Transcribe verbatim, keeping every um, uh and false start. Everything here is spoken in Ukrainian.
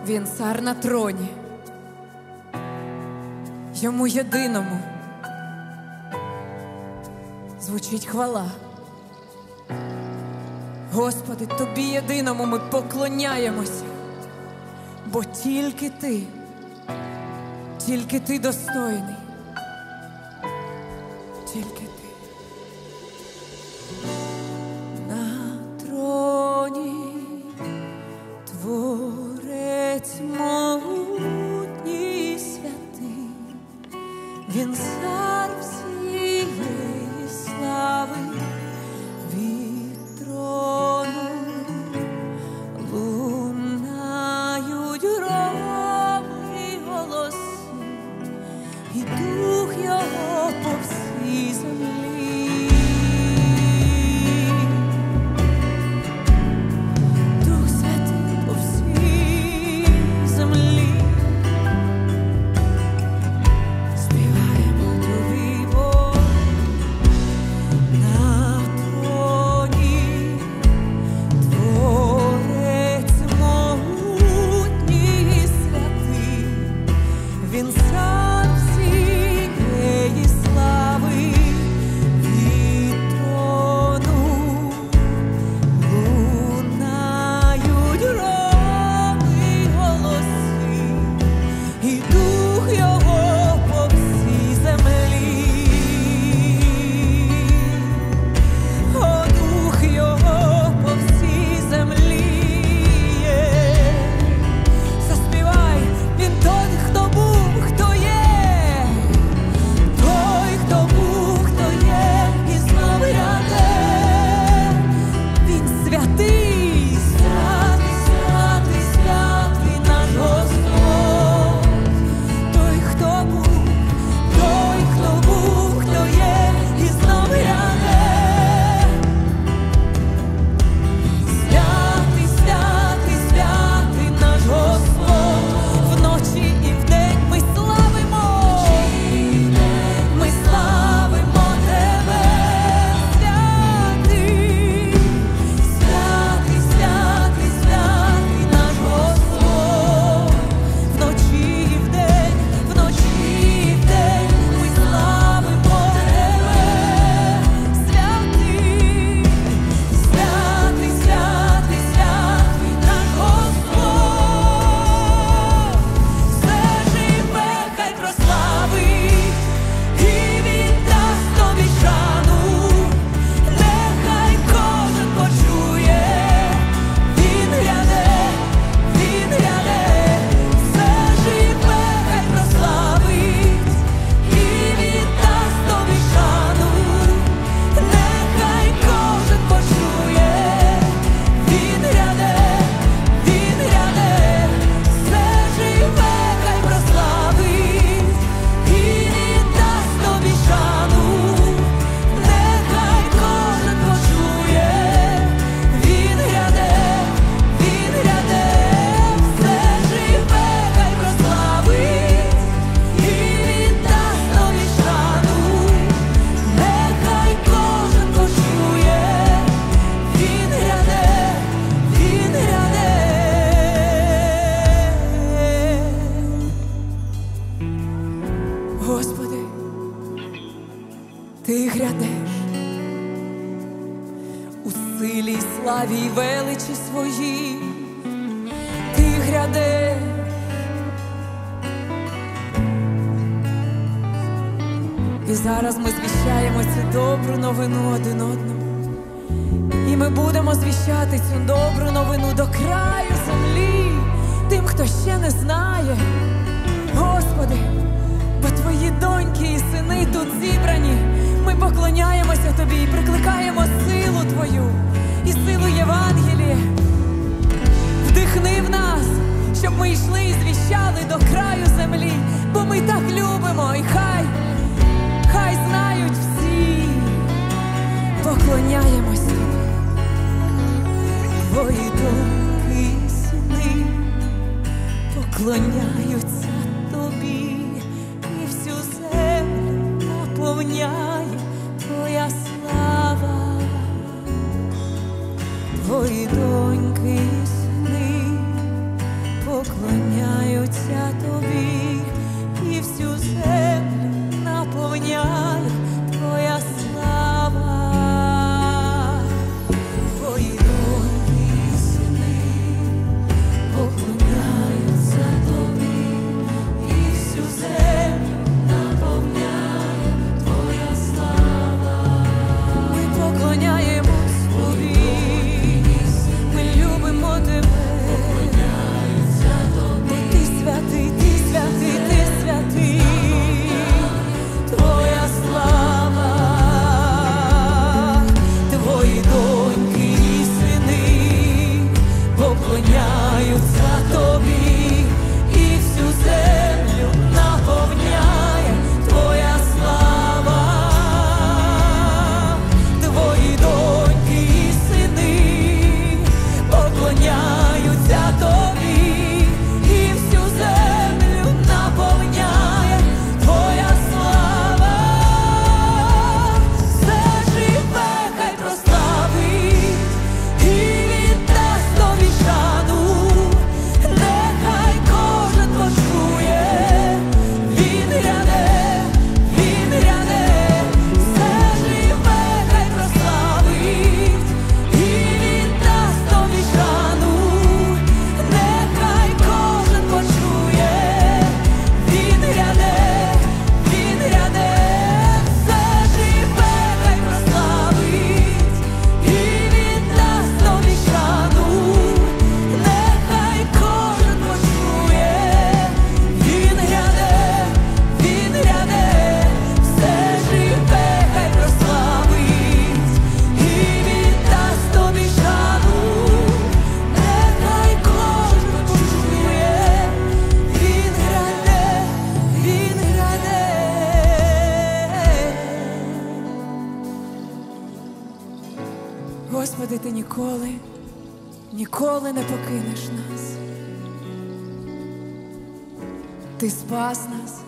Він цар на троні, йому єдиному звучить хвала. Господи, Тобі єдиному ми поклоняємося, бо тільки Ти, тільки Ти достойний, тільки Ти. На троні Творець могутній святий, Він цар всієї слави, від трону лунають громи голоси, і дух Його по всій землі. Дух Святий по всій землі. Співаємо Тобі, Бог, на троні Творець могутній святий, Він цар всієї слави, від трону лунають громи голоси, і дух Його по всій землі. О, дух Його по всій землі є. Заспівай, Він той, хто був, хто є, той, хто був, хто є, і знов ряде. Він святий, святий, святий, святий наш Господь. Той, хто був, той, хто був, хто є, і знов ряде. Святий, святий, святий наш Господь. Вночі і вдень ми славимо, ми славимо Тебе. Святий, святий, святий, святий наш Господь. Вночі і вдень, вночі і вдень ми славимо Тебе. Святий, святий, святий, святий наш Господь. Все живе, хай прославить і віддасть Тобі шану. Нехай кожен почує, Він гряде, Він гряде. Все живе, хай прославить і віддасть Тобі шану. Нехай кожен почує, Він гряде, Він гряде. Все живе, хай прославить і віддасть Тобі шану. Нехай кожен почує, Він гряде, Він гряде. Все живе, хай прославить і віддасть Тобі шану. Нехай кожен почує, Він гряде, Він гряде. Господи, Ти грядеш у силі й славі й величі своїй. Ти грядеш. І зараз ми звіщаємо цю добру новину один одному. І ми будемо звіщати цю добру новину до краю землі, тим, хто ще не знає. Господи, бо Твої доньки і сини тут зібрані. Ми поклоняємося Тобі і прикликаємо силу Твою і силу Євангелія. Вдихни в нас, щоб ми йшли і звіщали до краю землі, бо ми так любимо. І хай, хай знають всі, поклоняємося Тобі. Твої доньки і сини поклоняються Тобі, і всю землю наповняє Твоя слава. Твої доньки і сини поклоняються поклоняємось тобі, ми любимо тебе. Ти святий, ти святий, ти святий, твоя слава, твої доньки і сини поклоняються тобі, і всю землю наповняє твоя слава, твої доньки і сини поклоняються тобі, і всю землю наповняє твоя слава. Все живе, хай прославить і віддасть тобі шану, нехай кожен почує, він гряде, він гряде. Все живе, хай прославить і віддасть тобі шану, нехай кожен почує, він гряде, він гряде. Все живе, хай прославить і віддасть тобі шану, нехай кожен почує, він гряде, він гряде. Все живе, хай прославить і віддасть тобі шану, нехай кожен почує, він гряде, він гряде. Господи, ти ніколи, ніколи не покинеш нас. Ти спас нас,